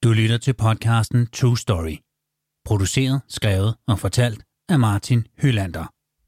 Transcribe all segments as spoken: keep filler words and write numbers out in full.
Du lytter til podcasten True Story. Produceret, skrevet og fortalt af Martin Hylander.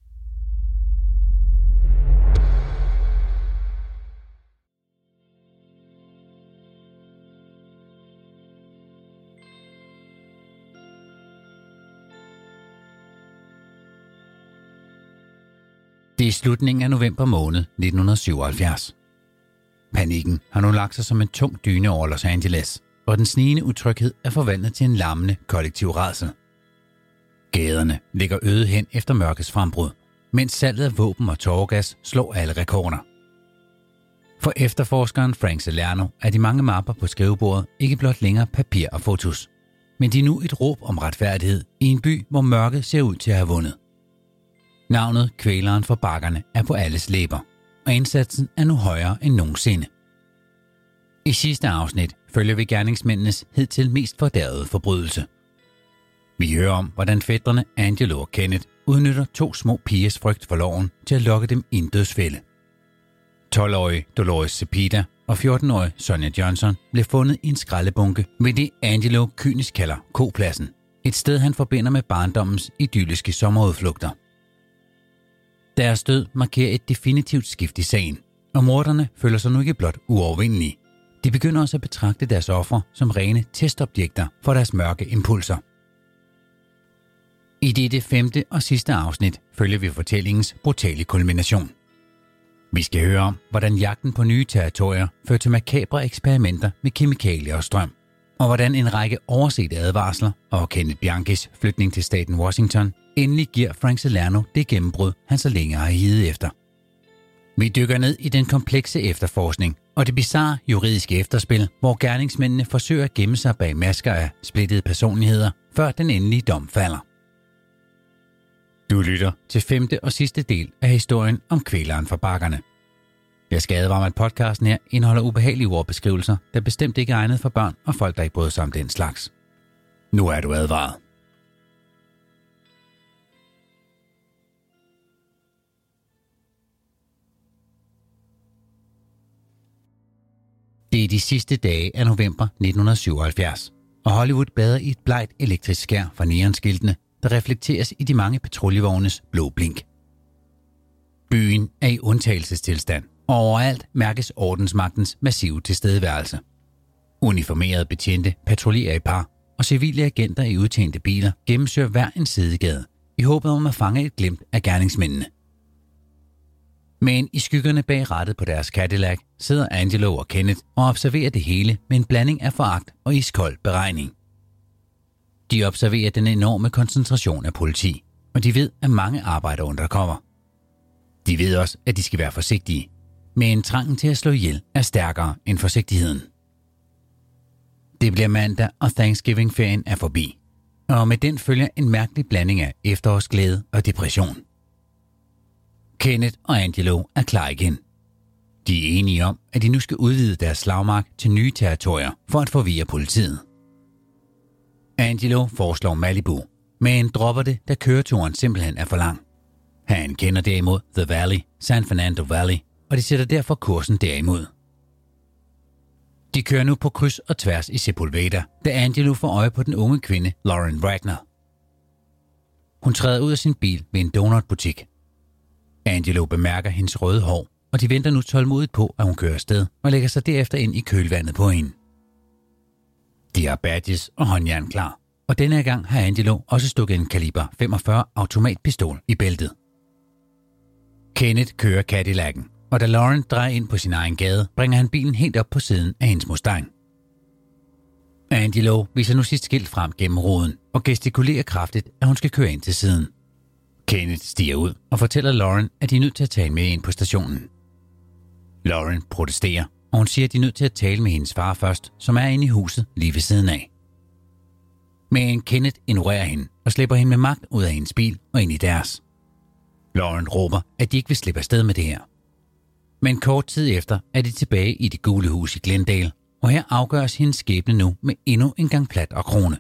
Det er slutningen af november måned nitten syvoghalvfjerds. Panikken har nu lagt sig som en tung dyne over Los Angeles, og den snigende utryghed er forvandlet til en lammende kollektiv rædsel. Gaderne ligger øde hen efter mørkets frembrud, mens salget af våben og tåregas slår alle rekorder. For efterforskeren Frank Salerno er de mange mapper på skrivebordet ikke blot længere papir og fotos, men de er nu et råb om retfærdighed i en by, hvor mørket ser ud til at have vundet. Navnet Kvæleren for bakkerne er på alles læber, og indsatsen er nu højere end nogensinde. I sidste afsnit følger vi gerningsmændenes hidtil mest fordærvede forbrydelse. Vi hører om, hvordan fætrene Angelo og Kenneth udnytter to små pigers frygt for loven til at lokke dem i en dødsfælde. tolv-årige Dolores Cepeda og fjorten-årige Sonja Johnson blev fundet i en skraldebunke ved det Angelo kynisk kalder Kopladsen, et sted han forbinder med barndommens idylliske sommerudflugter. Deres død markerer et definitivt skift i sagen, og morderne føler sig nu ikke blot uovervindelige. De begynder også at betragte deres ofre som rene testobjekter for deres mørke impulser. I dette femte og sidste afsnit følger vi fortællingens brutale kulmination. Vi skal høre om, hvordan jagten på nye territorier fører til makabre eksperimenter med kemikalier og strøm, og hvordan en række oversete advarsler og Kenneth Bianchis flytning til staten Washington endelig giver Frank Salerno det gennembrud, han så længe har higet efter. Vi dykker ned i den komplekse efterforskning og det bizarre juridiske efterspil, hvor gerningsmændene forsøger at gemme sig bag masker af splittede personligheder, før den endelige dom falder. Du lytter til femte og sidste del af historien om Kvæleren for bakkerne. Jeg skal advare mig, at podcasten her indeholder ubehagelige ordbeskrivelser, der bestemt ikke er egnet for børn og folk, der ikke bryder sig om den slags. Nu er du advaret. Det er de sidste dage af november nitten syvoghalvfjerds, og Hollywood bader i et blegt elektrisk skær fra neonskiltene, der reflekteres i de mange patruljevognes blå blink. Byen er i undtagelsestilstand, og overalt mærkes ordensmagtens massive tilstedeværelse. Uniformerede betjente patruljerer i par, og civile agenter i udtjente biler gennemsøger hver en sidegade, i håbet om at fange et glimt af gerningsmændene. Men i skyggerne bag rattet på deres Cadillac sidder Angelo og Kenneth og observerer det hele med en blanding af foragt og iskold beregning. De observerer den enorme koncentration af politi, og de ved, at mange arbejder undercover. De ved også, at de skal være forsigtige, men trangen til at slå ihjel er stærkere end forsigtigheden. Det bliver mandag, og Thanksgiving-ferien er forbi, og med den følger en mærkelig blanding af efterårsglæde og depression. Kenneth og Angelo er klar igen. De er enige om, at de nu skal udvide deres slagmark til nye territorier for at forvirre politiet. Angelo foreslår Malibu, men dropper det, da køreturen simpelthen er for lang. Han kender derimod The Valley, San Fernando Valley, og de sætter derfor kursen derimod. De kører nu på kryds og tværs i Sepulveda, da Angelo får øje på den unge kvinde Lauren Wagner. Hun træder ud af sin bil ved en donutbutik. Angelo bemærker hendes røde hår, og de venter nu tålmodigt på, at hun kører afsted og lægger sig derefter ind i kølvandet på hende. De har badges og håndjern klar, og denne gang har Angelo også stukket en kaliber femogfyrre automatpistol i bæltet. Kenneth kører Cadillacen, og da Lauren drejer ind på sin egen gade, bringer han bilen helt op på siden af hendes Mustang. Angelo viser nu sit skilt frem gennem ruden og gestikulerer kraftigt, at hun skal køre ind til siden. Kenneth stiger ud og fortæller Lauren, at de er nødt til at tage med ind på stationen. Lauren protesterer, og hun siger, at de er nødt til at tale med hendes far først, som er inde i huset lige ved siden af. Men Kenneth ignorerer hende og slipper hende med magt ud af hendes bil og ind i deres. Lauren råber, at de ikke vil slippe afsted med det her. Men kort tid efter er de tilbage i det gule hus i Glendale, og her afgøres hendes skæbne nu med endnu en gang plat og krone.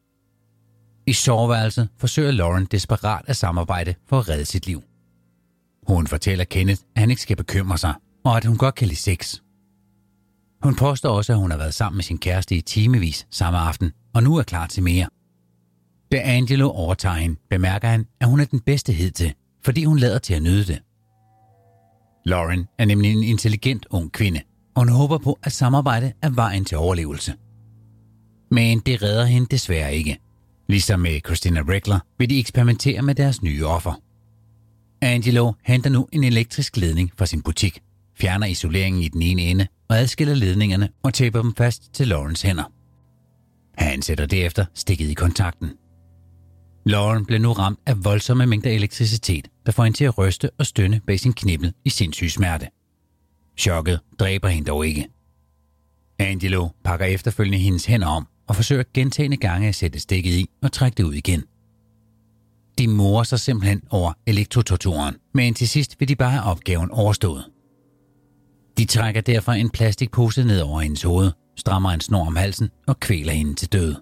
I soveværelset forsøger Lauren desperat at samarbejde for at redde sit liv. Hun fortæller Kenneth, at han ikke skal bekymre sig, og at hun godt kan lide sex. Hun påstår også, at hun har været sammen med sin kæreste i timevis samme aften, og nu er klar til mere. Da Angelo overtager hende, bemærker han, at hun er den bedste hidtil, fordi hun lader til at nyde det. Lauren er nemlig en intelligent ung kvinde, og hun håber på, at samarbejde er vejen til overlevelse. Men det redder hende desværre ikke. Ligesom med Christina Regler vil de eksperimentere med deres nye offer. Angelo henter nu en elektrisk ledning fra sin butik, fjerner isoleringen i den ene ende og adskiller ledningerne og taper dem fast til Laurens hænder. Han sætter derefter stikket i kontakten. Lauren bliver nu ramt af voldsomme mængder elektricitet, der får hende til at ryste og stønne bag sin knibbel i sindssyg smerte. Chokket dræber hende dog ikke. Angelo pakker efterfølgende hendes hænder om og forsøger gentagne gange at sætte stikket i og trække det ud igen. De morer sig simpelthen over elektrotorturen, men til sidst vil de bare have opgaven overstået. De trækker derfor en plastikpose ned over hendes hoved, strammer en snor om halsen og kvæler hende til døde.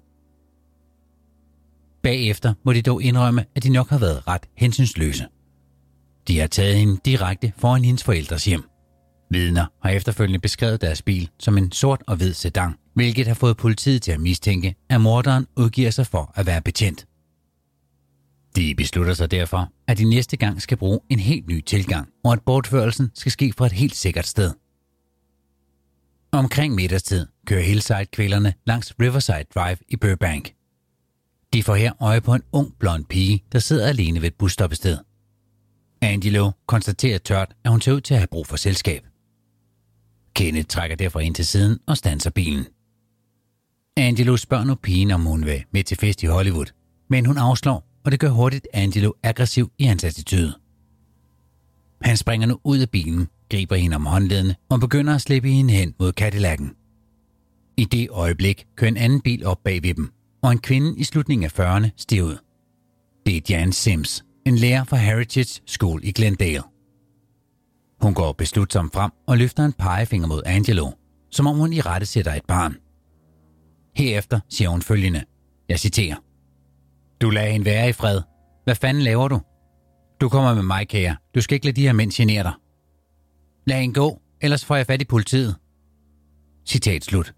Bagefter må de dog indrømme, at de nok har været ret hensynsløse. De har taget hende direkte foran hendes forældres hjem. Vidner har efterfølgende beskrevet deres bil som en sort og hvid sedan, hvilket har fået politiet til at mistænke, at morderen udgiver sig for at være betjent. De beslutter sig derfor, at de næste gang skal bruge en helt ny tilgang, og at bortførelsen skal ske fra et helt sikkert sted. Omkring middagstid kører Hillside-kvælerne langs Riverside Drive i Burbank. De får her øje på en ung blond pige, der sidder alene ved et busstoppested. Angelo konstaterer tørt, at hun ser ud til at have brug for selskab. Kenneth trækker derfor ind til siden og standser bilen. Angelo spørger nu pigen, om hun vil med til fest i Hollywood, men hun afslår, og det gør hurtigt Angelo aggressiv i hans attitude. Han springer nu ud af bilen, griber hende om håndledene og begynder at slippe hende hen mod Cadillacen. I det øjeblik kører en anden bil op bag ved dem, og en kvinde i slutningen af fyrrerne stiger ud. Det er Jan Sims, en lærer fra Heritage School i Glendale. Hun går beslutsomt frem og løfter en pegefinger mod Angelo, som om hun i rette sætter et barn. Herefter siger hun følgende, jeg citerer: Du lader hende være i fred. Hvad fanden laver du? Du kommer med mig, kære. Du skal ikke lade de her mænd genere dig. Lad hende gå, ellers får jeg fat i politiet. Citat slut.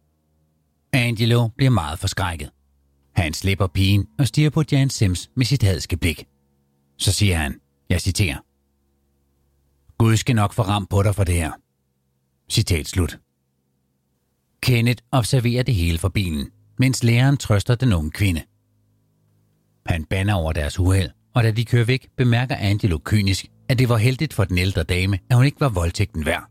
Angelo bliver meget forskrækket. Han slipper pigen og stiger på Jan Sims med sit hadske blik. Så siger han, jeg citerer: Gud skal nok få ram på dig for det her. Citat slut. Kenneth observerer det hele fra bilen, mens læreren trøster den unge kvinde. Han bander over deres uheld, og da de kører væk, bemærker Angelo kynisk, at det var heldigt for den ældre dame, at hun ikke var voldtægten værd.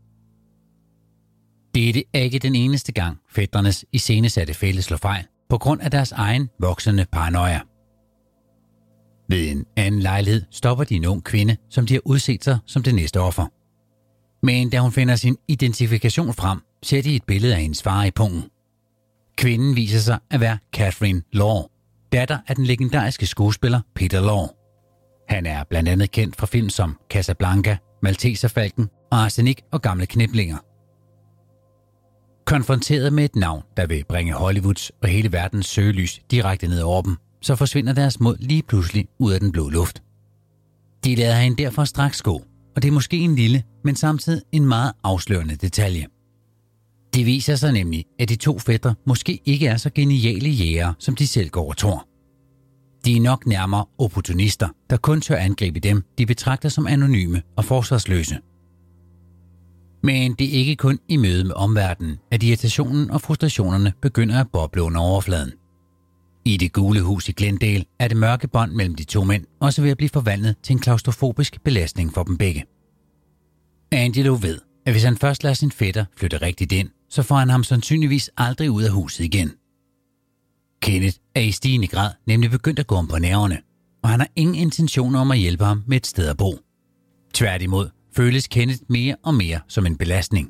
Dette er ikke den eneste gang, fætrenes iscenesatte fælde slår fejl, på grund af deres egen voksende paranoia. Ved en anden lejlighed stopper de en ung kvinde, som de har udset sig som det næste offer. Men da hun finder sin identifikation frem, ser de et billede af hendes far i pungen. Kvinden viser sig at være Catherine Law, datter af den legendariske skuespiller Peter Law. Han er blandt andet kendt fra film som Casablanca, Malteserfalken og Arsenik og Gamle Kniplinger. Konfronteret med et navn, der vil bringe Hollywoods og hele verdens søgelys direkte ned over dem, så forsvinder deres mod lige pludselig ud af den blå luft. De lader hende derfor straks gå, og det er måske en lille, men samtidig en meget afslørende detalje. Det viser sig nemlig, at de to fætre måske ikke er så geniale jægere, som de selv går og tror. De er nok nærmere opportunister, der kun tør angribe dem, de betragter som anonyme og forsvarsløse. Men det er ikke kun i møde med omverdenen, at irritationen og frustrationerne begynder at boble under overfladen. I det gule hus i Glendale er det mørke bånd mellem de to mænd også ved at blive forvandlet til en klaustrofobisk belastning for dem begge. Angelo ved, at hvis han først lader sin fætter flytte rigtigt ind, så får han ham sandsynligvis aldrig ud af huset igen. Kenneth er i stigende grad nemlig begyndt at gå om på nerverne, og han har ingen intentioner om at hjælpe ham med et sted at bo. Tværtimod føles Kenneth mere og mere som en belastning.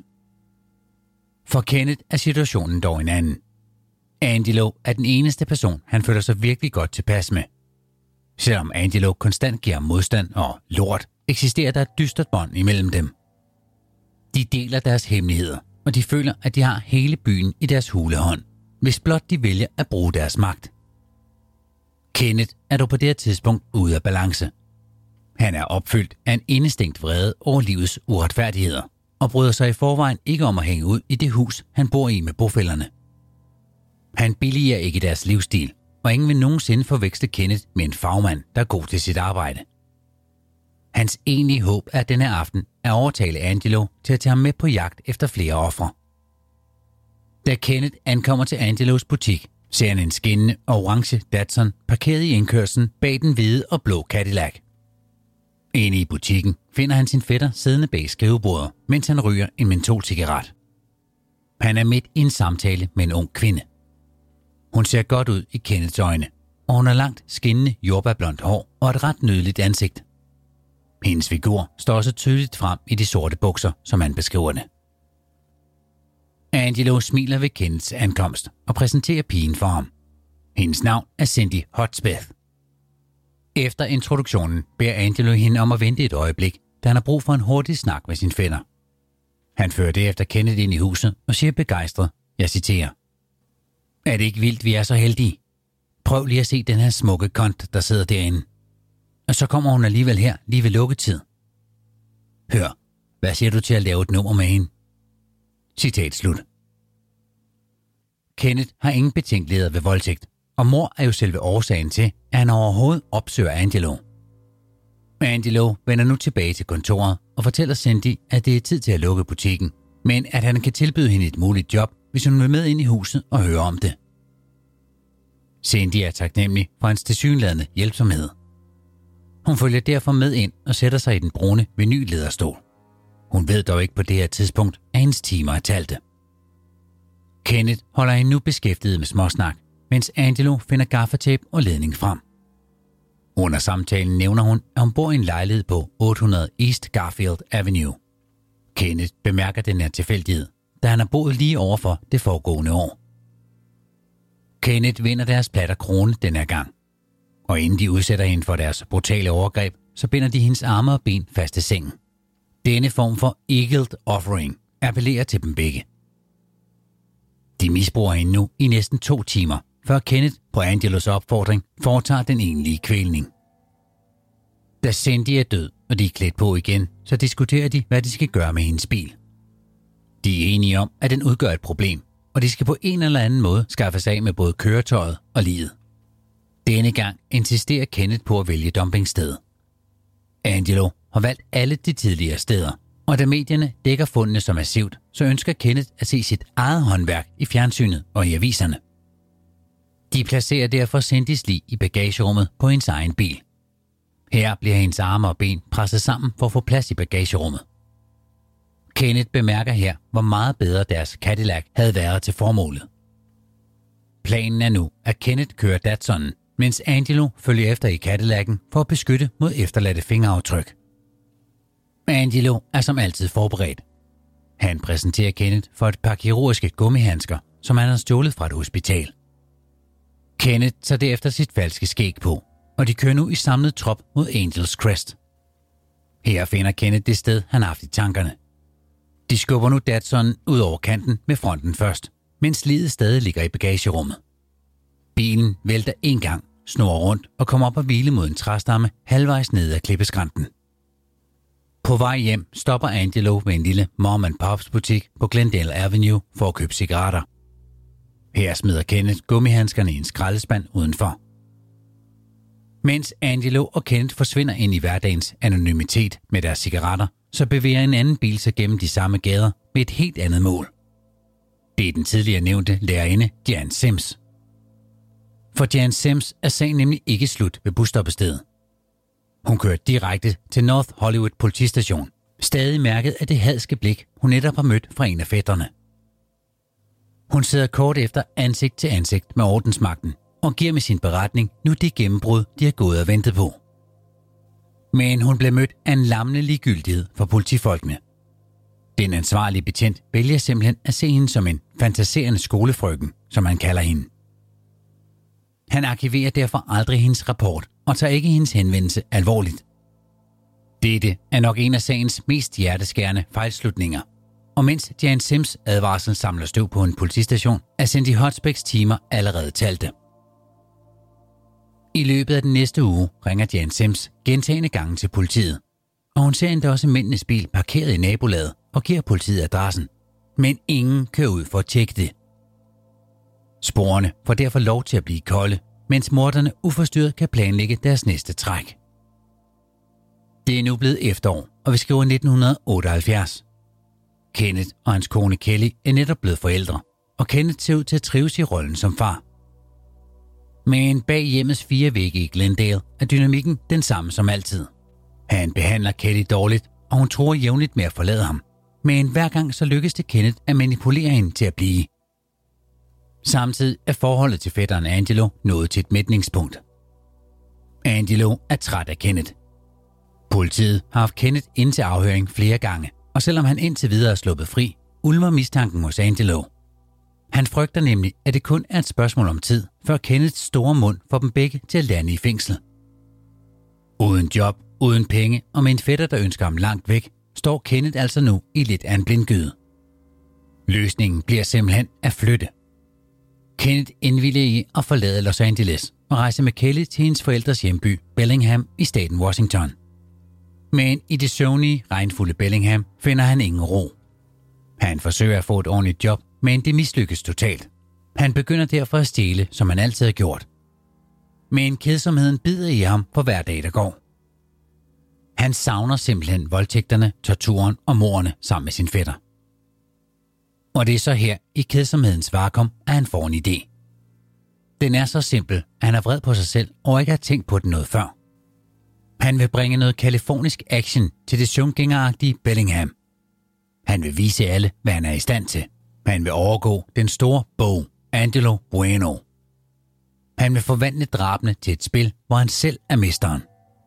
For Kenneth er situationen dog en anden. Angelo er den eneste person, han føler sig virkelig godt tilpas med. Selvom Angelo konstant giver modstand og lort, eksisterer der et dystert bånd imellem dem. De deler deres hemmeligheder, og de føler, at de har hele byen i deres hulehånd, hvis blot de vælger at bruge deres magt. Kenneth er dog på det her tidspunkt ude af balance. Han er opfyldt af en indestængt vrede over livets uretfærdigheder, og bryder sig i forvejen ikke om at hænge ud i det hus, han bor i med bofællerne. Han billiger ikke deres livsstil, og ingen vil nogensinde forveksle Kenneth med en fagmand, der er god til sit arbejde. Hans egentlige håb er denne aften at overtale Angelo til at tage ham med på jagt efter flere ofre. Da Kenneth ankommer til Angelos butik, ser han en skinnende orange Datsun parkeret i indkørslen bag den hvide og blå Cadillac. Inde i butikken finder han sin fætter siddende bag skrivebordet, mens han ryger en mentolcigaret. Han er midt i en samtale med en ung kvinde. Hun ser godt ud i Kenneths øjne, og hun har langt skinnende jordbærblondt hår og et ret nydeligt ansigt. Hendes figur står også tydeligt frem i de sorte bukser, som han beskriver det. Angelo smiler ved Kenneths ankomst og præsenterer pigen for ham. Hendes navn er Cindy Hotspeth. Efter introduktionen beder Angelo hende om at vente et øjeblik, da han har brug for en hurtig snak med sin fætter. Han fører derefter Kenneth ind i huset og siger begejstret, jeg citerer: Er det ikke vildt, vi er så heldige? Prøv lige at se den her smukke kont, der sidder derinde. Og så kommer hun alligevel her lige ved lukketid. Hør, hvad siger du til at lave et nummer med hende? Citat slut. Kenneth har ingen betænkeligheder ved voldtægt, og mor er jo selve årsagen til, at han overhovedet opsøger Angelo. Angelo vender nu tilbage til kontoret og fortæller Cindy, at det er tid til at lukke butikken, men at han kan tilbyde hende et muligt job, hvis hun vil med ind i huset og høre om det. Cindy er taknemmelig for hans tilsyneladende hjælpsomhed. Hun følger derfor med ind og sætter sig i den brune vinyllederstol. Hun ved dog ikke på det her tidspunkt, at hendes timer er talte. Kenneth holder hende nu beskæftiget med småsnak, mens Angelo finder gaffatape og ledning frem. Under samtalen nævner hun, at hun bor i en lejlighed på otte hundrede East Garfield Avenue. Kenneth bemærker den her tilfældighed, da han har boet lige overfor det foregående år. Kenneth vinder deres platter krone den her gang, og inden de udsætter hende for deres brutale overgreb, så binder de hendes arme og ben fast til sengen. Denne form for eagled offering appellerer til dem begge. De misbruger hende nu i næsten to timer, før Kenneth på Angelos opfordring foretager den egentlige kvælning. Da Cindy er død, og de er klædt på igen, så diskuterer de, hvad de skal gøre med hendes bil. De er enige om, at den udgør et problem, og de skal på en eller anden måde skaffe sig af med både køretøjet og liget. Denne gang insisterer Kenneth på at vælge dumpingsted. Angelo har valgt alle de tidligere steder, og da medierne dækker fundene så massivt, så ønsker Kenneth at se sit eget håndværk i fjernsynet og i aviserne. De placerer derfor Cindys lig i bagagerummet på hendes egen bil. Her bliver hendes arme og ben presset sammen for at få plads i bagagerummet. Kenneth bemærker her, hvor meget bedre deres Cadillac havde været til formålet. Planen er nu, at Kenneth kører Datsunen, mens Angelo følger efter i Cadillacen for at beskytte mod efterladte fingeraftryk. Angelo er som altid forberedt. Han præsenterer Kenneth for et par kirurgiske gummihandsker, som han har stjålet fra et hospital. Kenneth tager derefter sit falske skæg på, og de kører nu i samlet trop mod Angels Crest. Her finder Kenneth det sted, han har haft i tankerne. De skubber nu Datsunen ud over kanten med fronten først, mens liget stadig ligger i bagagerummet. Bilen vælter en gang, snurrer rundt og kommer op og hvile mod en træstamme halvvejs ned ad klippeskrænten. På vej hjem stopper Angelo ved en lille mom and pops butik på Glendale Avenue for at købe cigaretter. Her smider Kenneth gummihandskerne i en skraldespand udenfor. Mens Angelo og Kenneth forsvinder ind i hverdagens anonymitet med deres cigaretter, så bevæger en anden bil sig gennem de samme gader med et helt andet mål. Det er den tidligere nævnte lærerinde Jan Sims. For Jan Sims er sagen nemlig ikke slut ved busstoppestedet. Hun kører direkte til North Hollywood politistation, stadig mærket af det hadske blik, hun netop har mødt fra en af fætterne. Hun sidder kort efter ansigt til ansigt med ordensmagten og giver med sin beretning nu de gennembrud, de har gået og ventet på. Men hun blev mødt af en lammende ligegyldighed for politifolkene. Den ansvarlige betjent vælger simpelthen at se hende som en fantaserende skolefrøken, som han kalder hende. Han arkiverer derfor aldrig hendes rapport og tager ikke hendes henvendelse alvorligt. Dette er nok en af sagens mest hjerteskærende fejlslutninger, og mens Jan Sims advarsel samler støv på en politistation, er Cindy Hotspeths timer allerede talte. I løbet af den næste uge ringer Jan Sims gentagne gange til politiet, og hun ser endda også mændenes bil parkeret i nabolaget og giver politiet adressen, men ingen kører ud for at tjekke det. Sporene får derfor lov til at blive kolde, mens morderne uforstyrret kan planlægge deres næste træk. Det er nu blevet efterår, og vi skriver nitten otteoghalvfjerds. Kenneth og hans kone Kelly er netop blevet forældre, og Kenneth ser ud til at trives i rollen som far. Men bag hjemmets fire vægge i Glendale er dynamikken den samme som altid. Han behandler Kelly dårligt, og hun tror jævnligt med at forlade ham. Men hver gang så lykkes det Kenneth at manipulere hende til at blive. Samtidig er forholdet til fætteren Angelo nået til et mætningspunkt. Angelo er træt af Kenneth. Politiet har haft Kenneth ind til afhøring flere gange, og selvom han indtil videre er sluppet fri, ulmer mistanken hos Angelo. Han frygter nemlig, at det kun er et spørgsmål om tid, før Kenneths store mund får dem begge til at lande i fængsel. Uden job, uden penge og med en fætter, der ønsker ham langt væk, står Kenneth altså nu i lidt af en blindgyde. Løsningen bliver simpelthen at flytte. Kenneth indvilliger i at forlade Los Angeles og rejse med Kelly til hendes forældres hjemby, Bellingham i staten Washington. Men i det søvnige, regnfulde Bellingham finder han ingen ro. Han forsøger at få et ordentligt job, men det mislykkes totalt. Han begynder derfor at stjæle, som han altid har gjort. Men kedsomheden bider i ham på hver dag, der går. Han savner simpelthen voldtægterne, torturen og mordene sammen med sin fætter. Og det er så her, i kedsomhedens vakuum, at han får en idé. Den er så simpel, at han er vred på sig selv og ikke har tænkt på den noget før. Han vil bringe noget kalifornisk action til det søvngængeragtige Bellingham. Han vil vise alle, hvad han er i stand til. Han vil overgå den store bog, Angelo Bueno. Han vil forvandle drabene til et spil, hvor han selv er mesteren.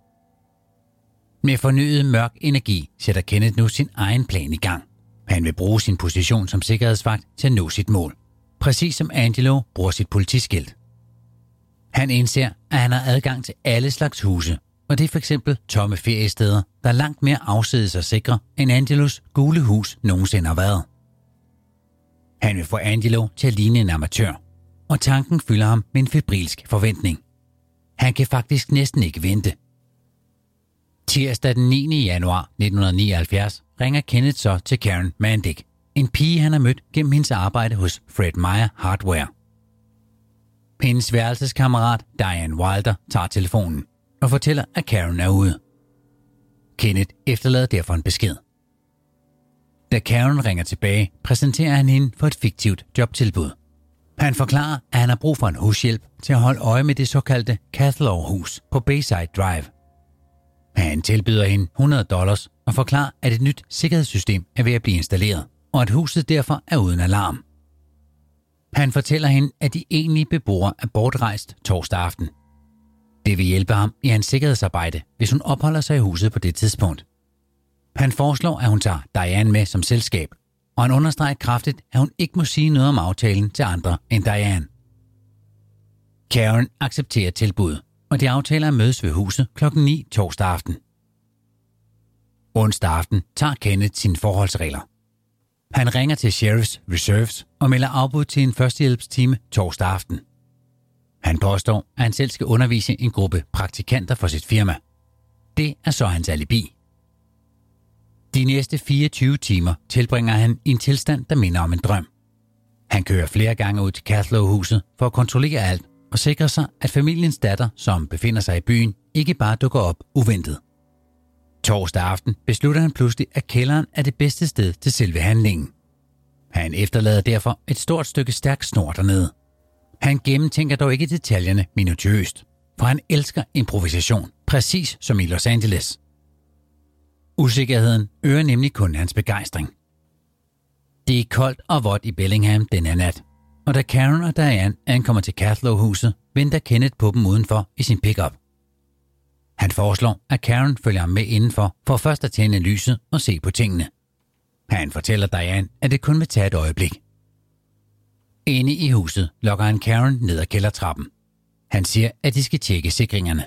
Med fornyet mørk energi sætter Kenneth nu sin egen plan i gang. Han vil bruge sin position som sikkerhedsvagt til at nå sit mål. Præcis som Angelo bruger sit politiskilt. Han indser, at han har adgang til alle slags huse, og det er f.eks. tomme feriesteder, der er langt mere afsides og sikre, end Angelos gule hus nogensinde har været. Han vil få Angelo til at ligne en amatør, og tanken fylder ham med en febrilsk forventning. Han kan faktisk næsten ikke vente. Tirsdag den niende januar nitten nioghalvfjerds ringer Kenneth så til Karen Mandick, en pige han har mødt gennem hendes arbejde hos Fred Meyer Hardware. Hendes værelseskammerat Diane Wilder tager telefonen og fortæller, at Karen er ude. Kenneth efterlader derfor en besked. Da Karen ringer tilbage, præsenterer han hende for et fiktivt jobtilbud. Han forklarer, at han har brug for en hushjælp til at holde øje med det såkaldte Cathlaw-hus på Bayside Drive. Han tilbyder hende hundrede dollars og forklarer, at et nyt sikkerhedssystem er ved at blive installeret, og at huset derfor er uden alarm. Han fortæller hende, at de egentlige beboere er bortrejst torsdag aften. Det vil hjælpe ham i hans sikkerhedsarbejde, hvis hun opholder sig i huset på det tidspunkt. Han foreslår, at hun tager Diane med som selskab, og han understreger kraftigt, at hun ikke må sige noget om aftalen til andre end Diane. Karen accepterer tilbuddet, og de aftaler at mødes ved huset klokken ni torsdag aften. Onsdag aften tager Kenneth sine forholdsregler. Han ringer til Sheriff's Reserves og melder afbud til en førstehjælpstime torsdag aften. Han påstår, at han selv skal undervise en gruppe praktikanter for sit firma. Det er så hans alibi. De næste fireogtyve timer tilbringer han i en tilstand, der minder om en drøm. Han kører flere gange ud til Cathlaw-huset for at kontrollere alt og sikre sig, at familiens datter, som befinder sig i byen, ikke bare dukker op uventet. Torsdag aften beslutter han pludselig, at kælderen er det bedste sted til selve handlingen. Han efterlader derfor et stort stykke stærk snor dernede. Han gennemtænker dog ikke detaljerne minutiøst, for han elsker improvisation, præcis som i Los Angeles. Usikkerheden øger nemlig kun hans begejstring. Det er koldt og vådt i Bellingham den her nat, og da Karen og Diane ankommer til Cathlaw-huset, venter Kenneth på dem udenfor i sin pickup. Han foreslår, at Karen følger ham med indenfor for først at tænde lyset og se på tingene. Han fortæller Diane, at det kun vil tage et øjeblik. Inde i huset lokker han Karen ned ad kældertrappen. Han siger, at de skal tjekke sikringerne.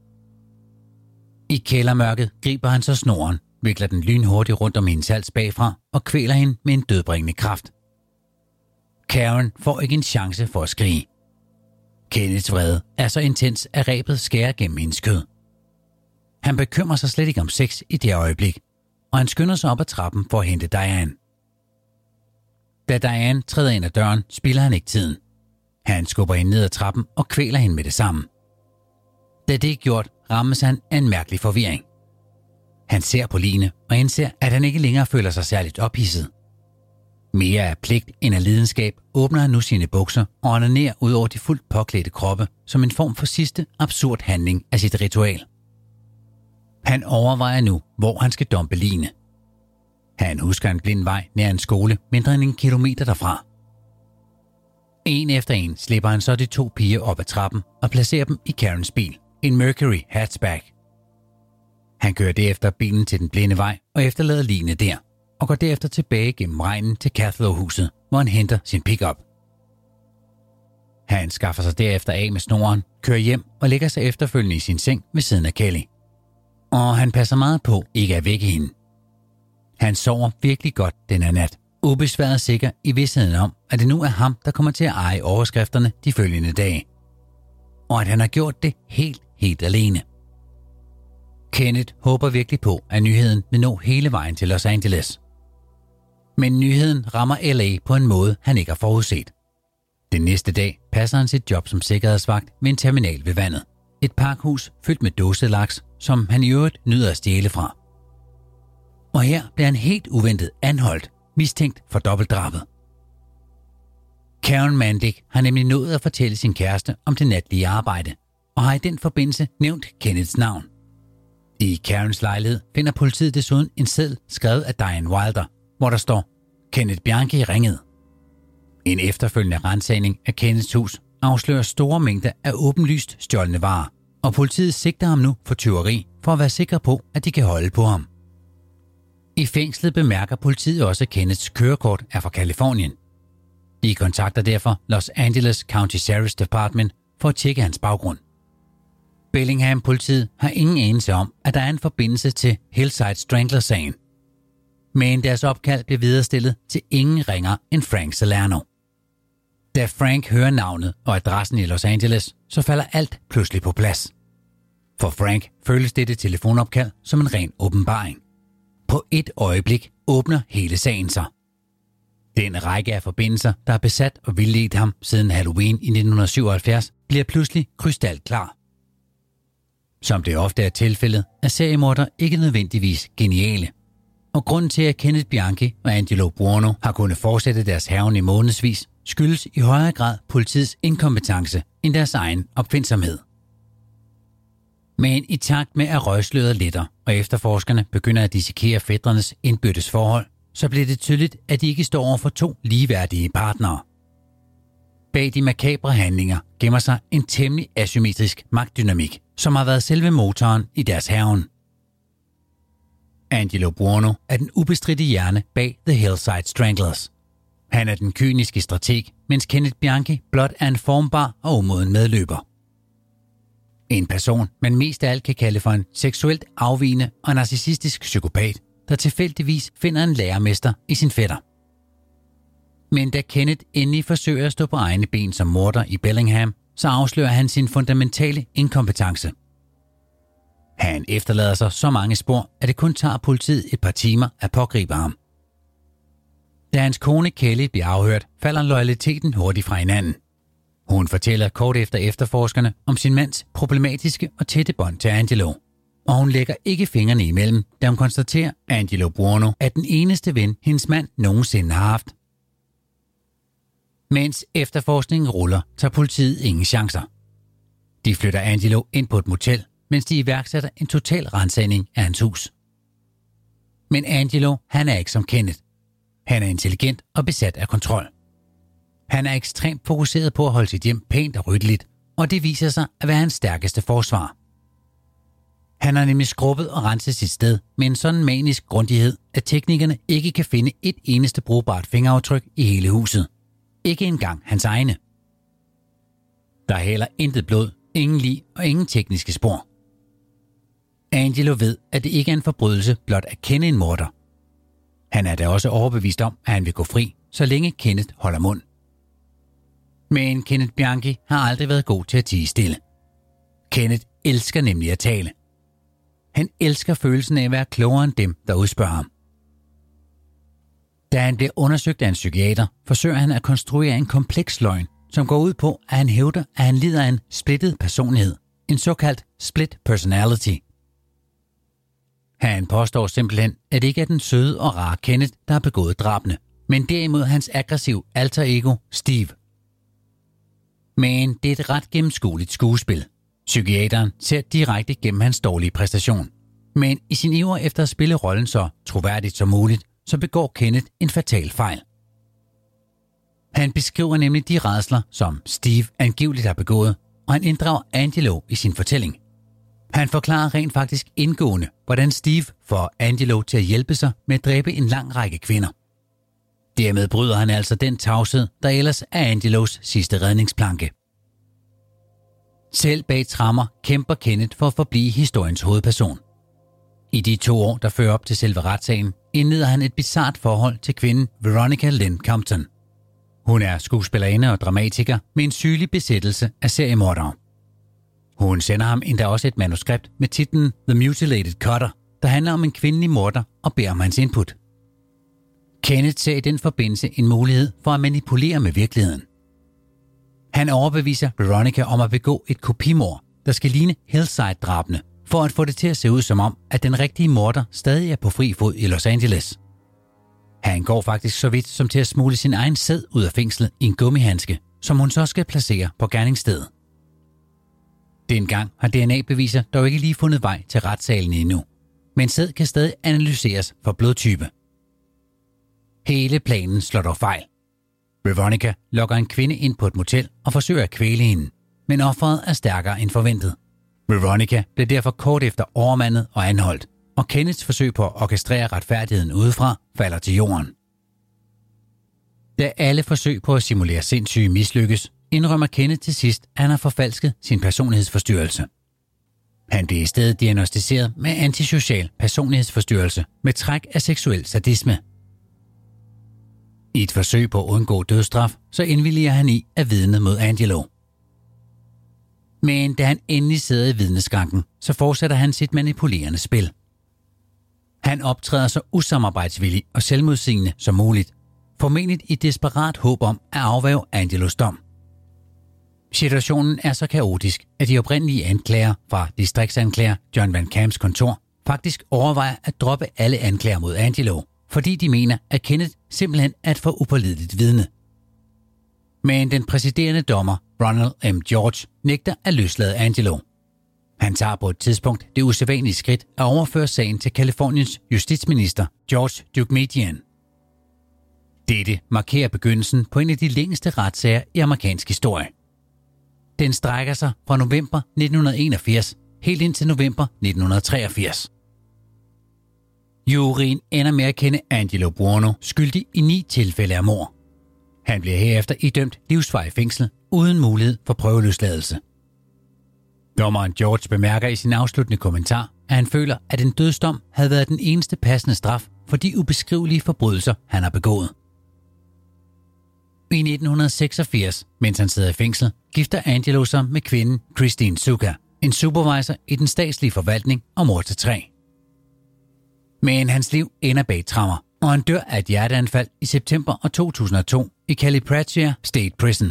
I kældermørket griber han så snoren, vikler den lynhurtigt rundt om hendes hals bagfra og kvæler hende med en dødbringende kraft. Karen får ikke en chance for at skrige. Kenneths vrede er så intens, at rebet skærer gennem hendes kød. Han bekymrer sig slet ikke om sex i det øjeblik, og han skynder sig op ad trappen for at hente Diane. Da Diane træder ind ad døren, spilder han ikke tiden. Han skubber hende ned ad trappen og kvæler hende med det samme. Da det er gjort, rammes han af en mærkelig forvirring. Han ser på Line og indser, at han ikke længere føler sig særligt ophidset. Mere af pligt end af lidenskab åbner han nu sine bukser og onanerer ud over de fuldt påklædte kroppe som en form for sidste absurd handling af sit ritual. Han overvejer nu, hvor han skal dumpe Line. Han husker en blind vej nær en skole mindre end en kilometer derfra. En efter en slipper han så de to piger op ad trappen og placerer dem i Karens bil, en Mercury hatchback. Han kører derefter bilen til den blinde vej og efterlader Line der, og går derefter tilbage gennem regnen til Cathlow-huset, hvor han henter sin pickup. Han skaffer sig derefter af med snoren, kører hjem og lægger sig efterfølgende i sin seng ved siden af Kelly. Og han passer meget på ikke at vække hende. Han sover virkelig godt denne nat, ubesværet sikker i vidstheden om, at det nu er ham, der kommer til at eje overskrifterne de følgende dage. Og at han har gjort det helt, helt alene. Kenneth håber virkelig på, at nyheden vil nå hele vejen til Los Angeles. Men nyheden rammer L A på en måde, han ikke har forudset. Den næste dag passer han sit job som sikkerhedsvagt ved en terminal ved vandet. Et pakhus fyldt med dåselaks, som han i øvrigt nyder at stjæle fra. Og her bliver han helt uventet anholdt, mistænkt for dobbeltdrabet. Karen Mandick har nemlig nået at fortælle sin kæreste om det natlige arbejde, og har i den forbindelse nævnt Kenneths navn. I Karens lejlighed finder politiet desuden en seddel skrevet af Diane Wilder, hvor der står, Kenneth Bianchi ringede. En efterfølgende ransagning af Kenneths hus afslører store mængder af åbenlyst stjålne varer, og politiet sigter ham nu for tyveri for at være sikre på, at de kan holde på ham. I fængslet bemærker politiet også, at Kenneths kørekort er fra Californien. De kontakter derfor Los Angeles County Sheriff's Department for at tjekke hans baggrund. Bellingham-politiet har ingen anelse om, at der er en forbindelse til Hillside Strangler-sagen. Men deres opkald bliver viderestillet til ingen ringer end Frank Salerno. Da Frank hører navnet og adressen i Los Angeles, så falder alt pludselig på plads. For Frank føles dette telefonopkald som en ren åbenbaring. På et øjeblik åbner hele sagen sig. Den række af forbindelser, der har besat og vildledt ham siden Halloween i nitten syvoghalvfjerds, bliver pludselig krystalklar. Som det ofte er tilfældet, er seriemordere ikke nødvendigvis geniale. Og grunden til, at Kenneth Bianchi og Angelo Buono har kunnet fortsætte deres hærgen i månedsvis, skyldes i højere grad politiets inkompetence end deres egen opfindsomhed. Men i takt med at røgsløret letter, og efterforskerne begynder at dissekere fædrenes indbyrdes forhold, så bliver det tydeligt, at de ikke står over for to ligeværdige partnere. Bag de makabre handlinger gemmer sig en temmelig asymmetrisk magtdynamik, som har været selve motoren i deres hærgen. Angelo Buono er den ubestridte hjerne bag The Hillside Stranglers. Han er den kyniske strateg, mens Kenneth Bianchi blot er en formbar og umoden medløber. En person, man mest af alt kan kalde for en seksuelt afvigende og narcissistisk psykopat, der tilfældigvis finder en lærermester i sin fætter. Men da Kenneth endelig forsøger at stå på egne ben som morder i Bellingham, så afslører han sin fundamentale inkompetence. Han efterlader sig så mange spor, at det kun tager politiet et par timer at pågribe ham. Da hans kone Kelly bliver afhørt, falder loyaliteten hurtigt fra hinanden. Hun fortæller kort efter efterforskerne om sin mands problematiske og tætte bånd til Angelo, og hun lægger ikke fingrene imellem, da hun konstaterer, at Angelo Buono er den eneste ven, hendes mand nogensinde har haft. Mens efterforskningen ruller, tager politiet ingen chancer. De flytter Angelo ind på et motel, mens de iværksætter en total ransagning af hans hus. Men Angelo, han er ikke som Kenneth. Han er intelligent og besat af kontrol. Han er ekstremt fokuseret på at holde sit hjem pænt og ryddeligt, og det viser sig at være hans stærkeste forsvar. Han har nemlig skrubbet og renset sit sted med en sådan manisk grundighed, at teknikerne ikke kan finde et eneste brugbart fingeraftryk i hele huset. Ikke engang hans egne. Der er heller intet blod, ingen lig og ingen tekniske spor. Angelo ved, at det ikke er en forbrydelse blot at kende en morder. Han er da også overbevist om, at han vil gå fri, så længe Kenneth holder mund. Men Kenneth Bianchi har aldrig været god til at tie stille. Kenneth elsker nemlig at tale. Han elsker følelsen af at være klogere end dem, der udspørger ham. Da han bliver undersøgt af en psykiater, forsøger han at konstruere en kompleks løgn, som går ud på, at han hævder, at han lider af en splittet personlighed, en såkaldt split personality. Han påstår simpelthen, at det ikke er den søde og rare Kenneth, der har begået drabene, men derimod hans aggressiv alter ego Steve. Men det er et ret gennemskueligt skuespil. Psykiateren ser direkte gennem hans dårlige præstation. Men i sin iver efter at spille rollen så troværdigt som muligt, så begår Kenneth en fatal fejl. Han beskriver nemlig de rædsler, som Steve angiveligt har begået, og han inddrager Angelo i sin fortælling. Han forklarer rent faktisk indgående, hvordan Steve får Angelo til at hjælpe sig med at dræbe en lang række kvinder. Dermed bryder han altså den tavshed, der ellers er Angelos sidste redningsplanke. Selv bag tremmer kæmper Kenneth for at forblive historiens hovedperson. I de to år, der fører op til selve retssagen, indleder han et bizart forhold til kvinden Veronica Lynn Compton. Hun er skuespillerinde og dramatiker med en sygelig besættelse af seriemordere. Hun sender ham endda også et manuskript med titlen The Mutilated Cutter, der handler om en kvindelig morder og beder om hans input. Kenneth ser i den forbindelse en mulighed for at manipulere med virkeligheden. Han overbeviser Veronica om at begå et kopimord, der skal ligne Hillside-drabene, for at få det til at se ud som om, at den rigtige morder stadig er på fri fod i Los Angeles. Han går faktisk så vidt som til at smule sin egen sæd ud af fængslet i en gummihandske, som hun så skal placere på gerningsstedet. Dengang har D N A-beviser dog ikke lige fundet vej til retssalen endnu, men sæd kan stadig analyseres for blodtype. Hele planen slår dog fejl. Veronica lokker en kvinde ind på et motel og forsøger at kvæle hende, men offeret er stærkere end forventet. Veronica blev derfor kort efter overmandet og anholdt, og Kenneths forsøg på at orkestrere retfærdigheden udefra falder til jorden. Da alle forsøg på at simulere sindssyge mislykkes, indrømmer Kenneth til sidst, at han har forfalsket sin personlighedsforstyrrelse. Han blev i stedet diagnosticeret med antisocial personlighedsforstyrrelse med træk af seksuel sadisme. I et forsøg på at undgå dødsstraf, så indvilliger han i at vidne mod Angelo. Men da han endelig sidder i vidneskranken, så fortsætter han sit manipulerende spil. Han optræder så usamarbejdsvillig og selvmodsigende som muligt, formentlig i desperat håb om at afværge Angelos dom. Situationen er så kaotisk, at de oprindelige anklager fra distriktsanklager John Van Camps kontor faktisk overvejer at droppe alle anklager mod Angelo, fordi de mener, at Kenneth simpelthen er et for upålideligt vidne. Men den præsiderende dommer, Ronald M. George, nægter at løslade Angelo. Han tager på et tidspunkt det usædvanlige skridt at overføre sagen til Californiens justitsminister, George Deukmejian. Dette markerer begyndelsen på en af de længste retssager i amerikansk historie. Den strækker sig fra november nitten enogfirs helt indtil november nitten treogfirs. Juryen ender med at kende Angelo Buono skyldig i ni tilfælde af mord. Han bliver herefter idømt livsvarig fængsel uden mulighed for prøveløsladelse. Dommeren George bemærker i sin afsluttende kommentar, at han føler, at en dødsdom havde været den eneste passende straf for de ubeskrivelige forbrydelser, han har begået. I nitten seksogfirs, mens han sidder i fængsel, gifter Angelo sig med kvinden Christine Zucker, en supervisor i den statslige forvaltning og mor til tre. Men hans liv ender bag tremmer, og han dør af et hjerteanfald i september to tusind og to i Calipatria State Prison.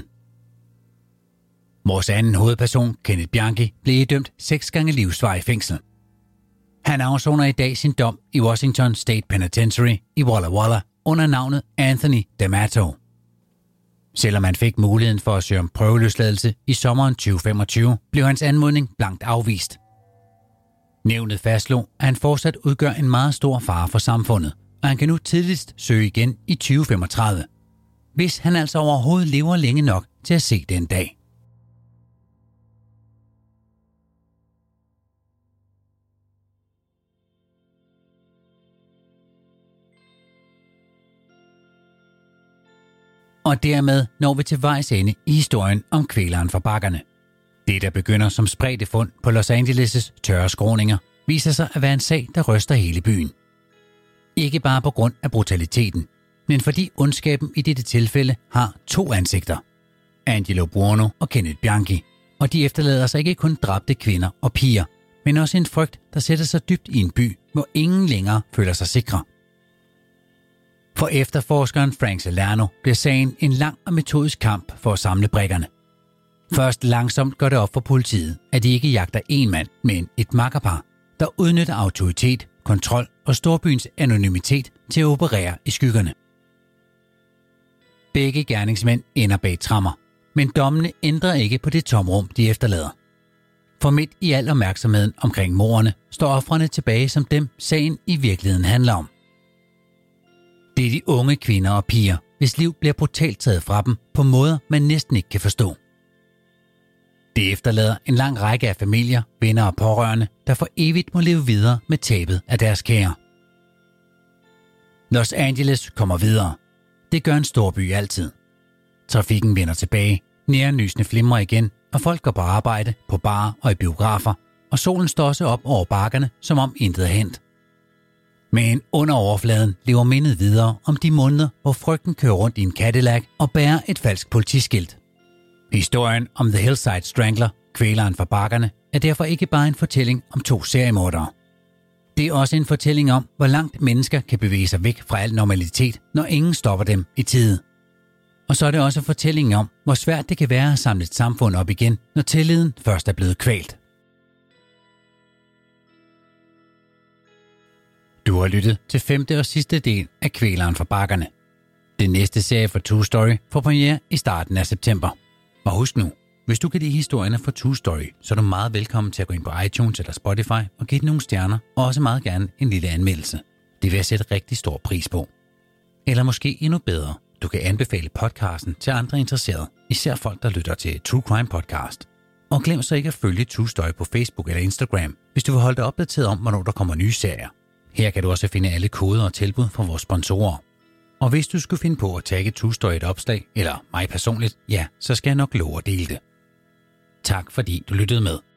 Vores anden hovedperson, Kenneth Bianchi, blev idømt seks gange livsvarig fængsel. Han afsoner i dag sin dom i Washington State Penitentiary i Walla Walla under navnet Anthony D'Amato. Selvom han fik muligheden for at søge om prøveløsladelse i sommeren tyve femogtyve, blev hans anmodning blankt afvist. Nævnet fastslog, at han fortsat udgør en meget stor fare for samfundet, og han kan nu tidligst søge igen i tyve femogtredive, hvis han altså overhovedet lever længe nok til at se den dag. Og dermed når vi til vejs ende i historien om kvæleren fra bakkerne. Det, der begynder som spredte fund på Los Angeles' tørre skråninger, viser sig at være en sag, der ryster hele byen. Ikke bare på grund af brutaliteten, men fordi ondskaben i dette tilfælde har to ansigter. Angelo Buono og Kenneth Bianchi, og de efterlader sig ikke kun dræbte kvinder og piger, men også en frygt, der sætter sig dybt i en by, hvor ingen længere føler sig sikre. For efterforskeren Frank Salerno bliver sagen en lang og metodisk kamp for at samle brikkerne. Først langsomt går det op for politiet, at de ikke jagter en mand, men et makkerpar, der udnytter autoritet, kontrol og storbyens anonymitet til at operere i skyggerne. Begge gerningsmænd ender bag tremmer, men dommene ændrer ikke på det tomrum, de efterlader. For midt i al opmærksomheden omkring morderne står ofrene tilbage som dem, sagen i virkeligheden handler om. Det er de unge kvinder og piger, hvis liv bliver brutalt taget fra dem på måder, man næsten ikke kan forstå. Det efterlader en lang række af familier, venner og pårørende, der for evigt må leve videre med tabet af deres kære. Los Angeles kommer videre. Det gør en storby altid. Trafikken vender tilbage, neonlysene flimrer igen, og folk går på arbejde, på barer og i biografer, og solen står også op over bakkerne, som om intet er hent. Men under overfladen lever mindet videre om de måneder, hvor frygten kører rundt i en Cadillac og bærer et falsk politiskilt. Historien om The Hillside Strangler, kvæleren fra bakkerne, er derfor ikke bare en fortælling om to seriemordere. Det er også en fortælling om, hvor langt mennesker kan bevæge sig væk fra al normalitet, når ingen stopper dem i tide. Og så er det også fortællingen om, hvor svært det kan være at samle et samfund op igen, når tilliden først er blevet kvalt. Du har lyttet til femte og sidste del af Kvæleren fra bakkerne. Den næste serie for True Story får premiere i starten af september. Og husk nu, hvis du kan lide historierne fra True Story, så er du meget velkommen til at gå ind på iTunes eller Spotify og give den nogle stjerner, og også meget gerne en lille anmeldelse. Det vil jeg sætte rigtig stor pris på. Eller måske endnu bedre, du kan anbefale podcasten til andre interesserede, især folk, der lytter til True Crime Podcast. Og glem så ikke at følge True Story på Facebook eller Instagram, hvis du vil holde dig opdateret om, hvornår der kommer nye serier. Her kan du også finde alle koder og tilbud fra vores sponsorer. Og hvis du skulle finde på at tagge True Story et opslag, eller mig personligt, ja, så skal jeg nok love at dele det. Tak fordi du lyttede med.